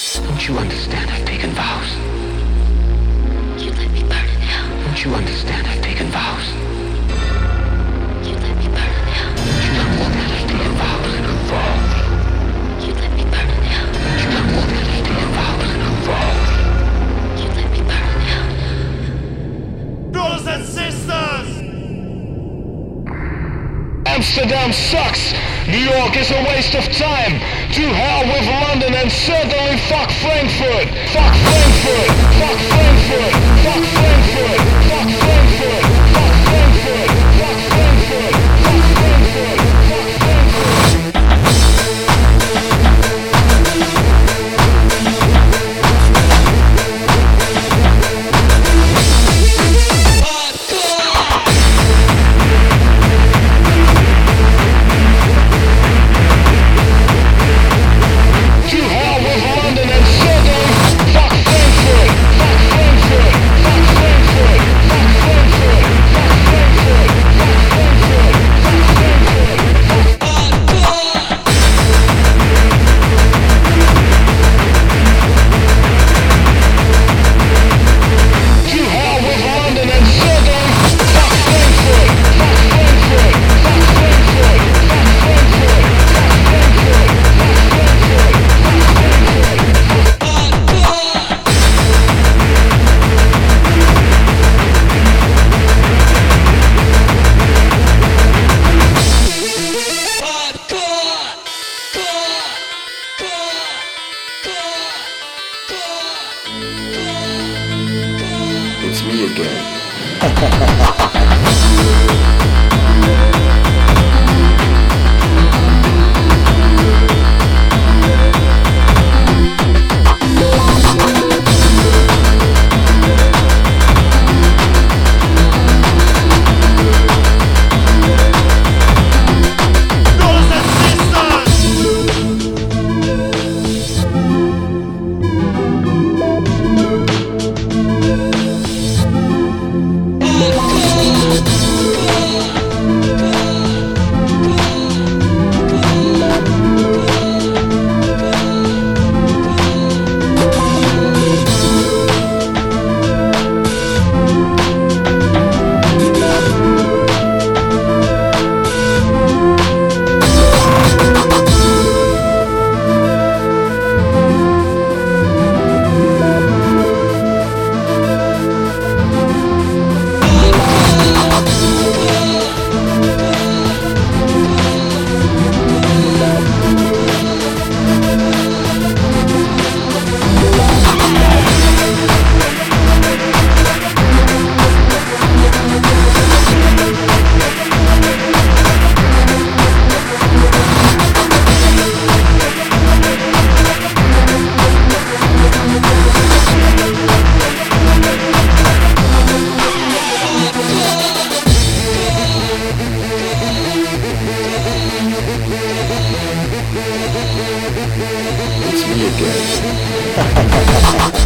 Don't you understand? I've taken vows. You let me burn in hell. Don't you understand? I've taken vows. You let me burn in hell. Don't you understand? I've taken vows and evolved. You let me burn in hell. Don't you understand? I've taken vows and evolved. You let me burn in hell. Brothers and sisters! Amsterdam sucks. New York is a waste of time. To hell with London and certainly fuck Frankfurt. Fuck Frankfurt. Fuck Frankfurt. Fuck Frankfurt. Fuck Frankfurt. Fuck Frankfurt. Fuck Frankfurt. Fuck Frankfurt. Fuck It's me again. It's me again.